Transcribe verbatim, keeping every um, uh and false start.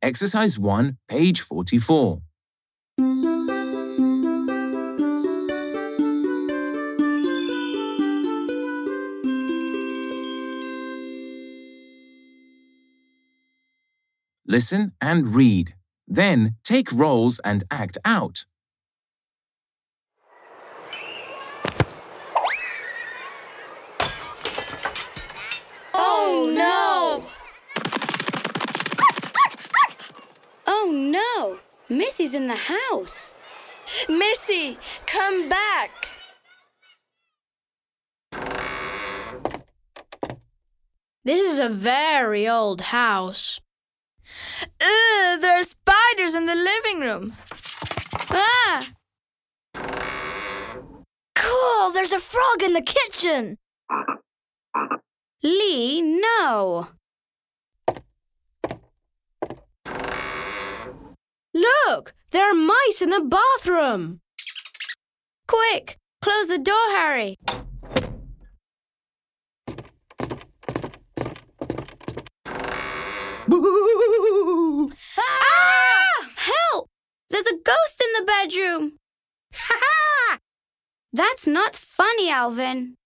Exercise one, page forty-four. Listen and read. Then take roles and act out. Oh no! Oh no! Missy's in the house. Missy, come back! This is a very old house. Ugh, there are spiders in the living room. Ah! Cool, there's a frog in the kitchen. Lee, no. Look, there are mice in the bathroom. Quick, close the door, Harry. Ah! Help! There's a ghost in the bedroom. Ha ha! That's not funny, Alvin.